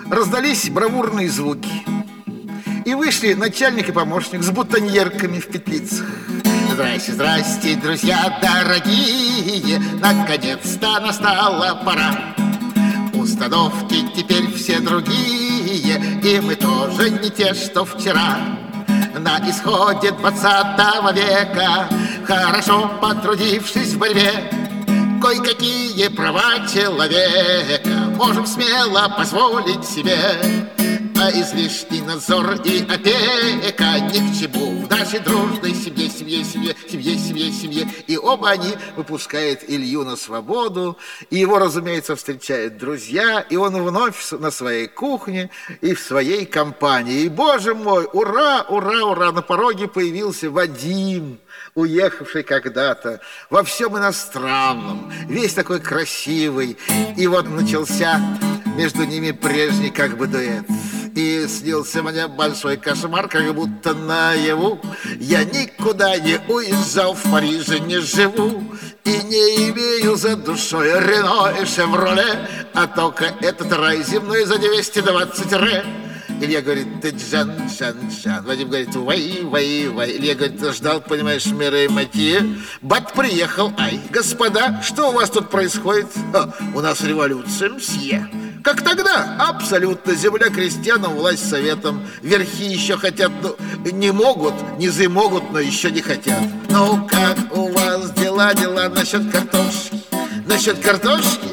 раздались бравурные звуки, и вышли начальник и помощник с бутоньерками в петлицах. Здрасте, здрасте, друзья дорогие, наконец-то настала пора. Установки теперь все другие, и мы тоже не те, что вчера. На исходе 20 века, хорошо потрудившись в борьбе, кое-какие права человека можем смело позволить себе. А излишний надзор и опека ни к чему в нашей дружной семье. И оба они выпускают Илью на свободу, и его, разумеется, встречают друзья, и он вновь на своей кухне и в своей компании. И, боже мой, ура, ура, ура, на пороге появился Вадим, уехавший когда-то во всем иностранном, весь такой красивый. И вот начался между ними прежний как бы дуэт. И снился мне большой кошмар, как будто наяву. Я никуда не уезжал, в Париже не живу, и не имею за душой Рено и Шевроле, а только этот рай земной за 220 ре. Илья говорит: ты Джан. Вадим говорит: вай. Илья говорит: ждал, понимаешь, меры Матье. Бат приехал. Ай, господа, что у вас тут происходит? У нас революция, мсье. Как тогда? Абсолютно. Земля крестьянам, власть советам. Верхи еще хотят, но не могут, низы могут, но еще не хотят. Ну, как у вас дела насчет картошки? Насчет картошки?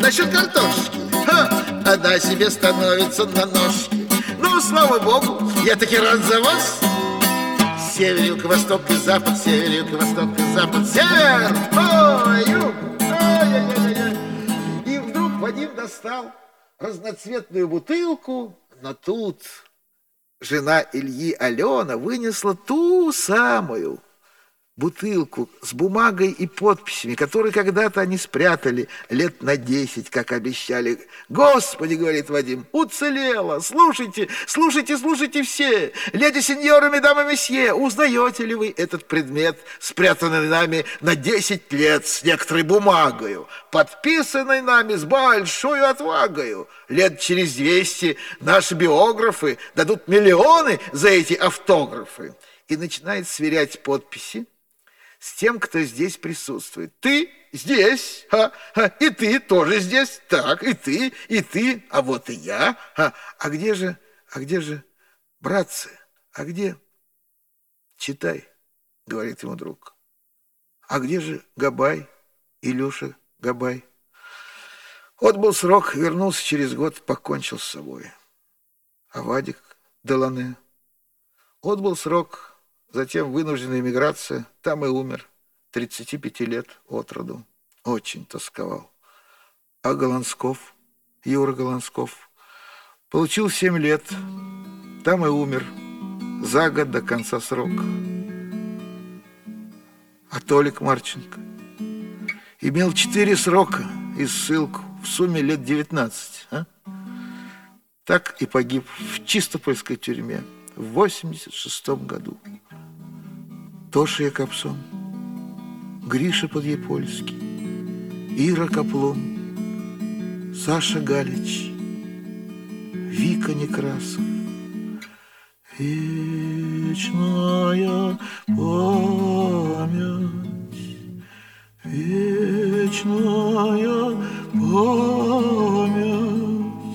Она себе становится на ножки. Ну, слава богу, я таки рад за вас. Север, юг, восток и запад, север, юг, восток и запад, север, ой, юг, ай-яй-яй-яй. И вдруг Вадим достал разноцветную бутылку, но тут жена Ильи, Алена, вынесла ту самую бутылку с бумагой и подписями, которые когда-то они спрятали лет на 10, как обещали. Господи, говорит Вадим, уцелело! Слушайте все! Леди, сеньоры, месье, месье, узнаете ли вы этот предмет, спрятанный нами на 10 лет с некоторой бумагою, подписанной нами с большой отвагою? Лет через 200 наши биографы дадут миллионы за эти автографы. И начинает сверять подписи с тем, кто здесь присутствует. Ты здесь, и ты тоже здесь, так, и ты, а вот и я. А где же, братцы, а где? Читай, говорит ему друг. А где же Габай, Илюша Габай? Отбыл срок, вернулся через год, покончил с собой. А Вадик Делане? Отбыл срок, затем вынужденная эмиграция, там и умер, 35 лет от роду. Очень тосковал. А Голландсков, Юра Голландсков, получил 7 лет, там и умер, за год до конца срока. А Толик Марченко имел 4 срока и ссылку, в сумме лет 19. Так и погиб в Чистопольской тюрьме в 86-м году. Тоша Якобсон, Гриша Подъепольский, Ира Каплун, Саша Галич, Вика Некрасов. Вечная память, вечная память,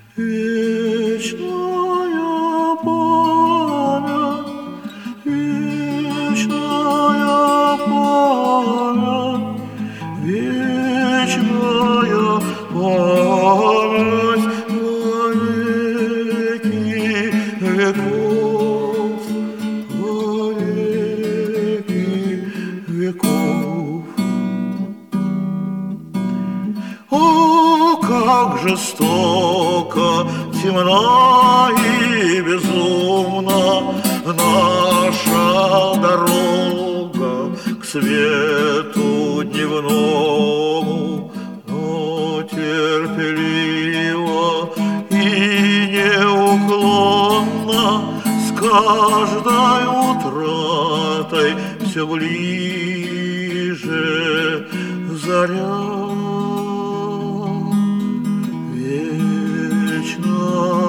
вечная память, вечная память, вечная память во веки веков, во веки веков. О, как жестоко, темна и безумна наша дорога к свету дневному, но терпеливо и неуклонно с каждой утратой все ближе заря. вечно.